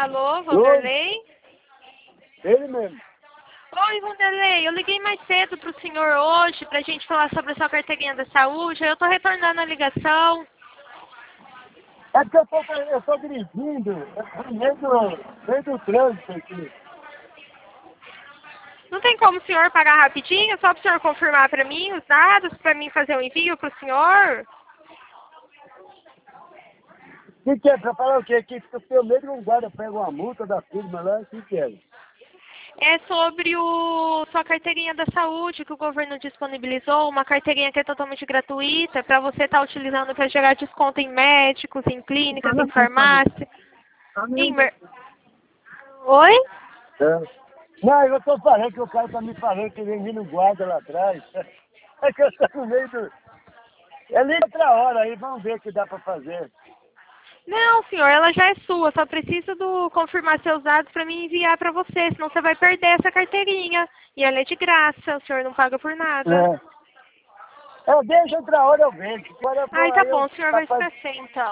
Alô, Oi, Vanderlei? ele mesmo. Oi, Vanderlei, eu liguei mais cedo para o senhor hoje para a gente falar sobre a sua carteirinha da saúde. Eu estou retornando a ligação. É porque eu tô dirigindo, no meio do trânsito aqui. Não tem como o senhor pagar rapidinho, só para o senhor confirmar para mim os dados, para mim fazer o envio para o senhor? O que é? Pra falar o quê? Que eu tenho medo que um guarda pega uma multa da firma lá, o que é? É sobre sua carteirinha da saúde que o governo disponibilizou, uma carteirinha que é totalmente gratuita para você estar utilizando para gerar desconto em médicos, em clínicas, em farmácia. Em mer... Oi? É. Não, eu tô falando que o cara tá me falando que vem vindo guarda lá atrás. É que eu tô no meio do... É liga outra hora aí, vamos ver o que dá pra fazer. Não, senhor, ela já é sua. Só preciso confirmar seus dados para me enviar para você, senão você vai perder essa carteirinha. E ela é de graça, o senhor não paga por nada. É. Deixa outra hora eu vejo. Agora eu vou Ai, tá aí, bom, o senhor vai capaz ficar sem, então.